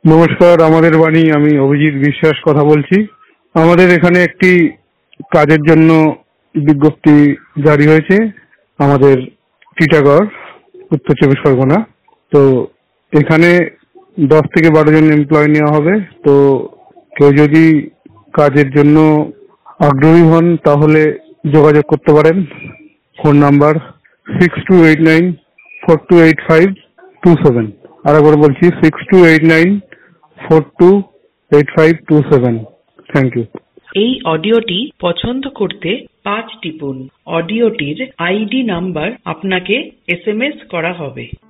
নমস্কার, আমাদের বাণী। আমি অভিজিৎ বিশ্বাস কথা বলছি। আমাদের এখানে একটি কাজের জন্য বিজ্ঞপ্তি জারি হয়েছে আমাদের টিটাগড়, উত্তর চব্বিশ পরগনা। তো এখানে 10 থেকে 12 জন এমপ্লয় নেওয়া হবে। তো কেউ যদি কাজের জন্য আগ্রহী হন তাহলে যোগাযোগ করতে পারেন। Phone number 6289428527। আর একবার বলছি 6289428527। Thank you. এই অডিওটি পছন্দ করতে 5 টিপুন। অডিওটির আইডি নাম্বার আপনাকে SMS করা হবে।